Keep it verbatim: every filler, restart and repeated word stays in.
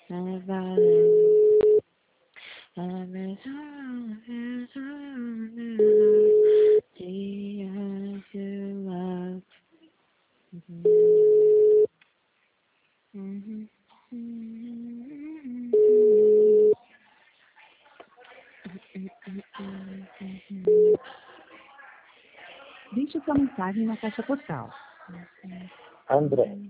Everybody, every you love. Deixe sua mensagem na caixa postal. André.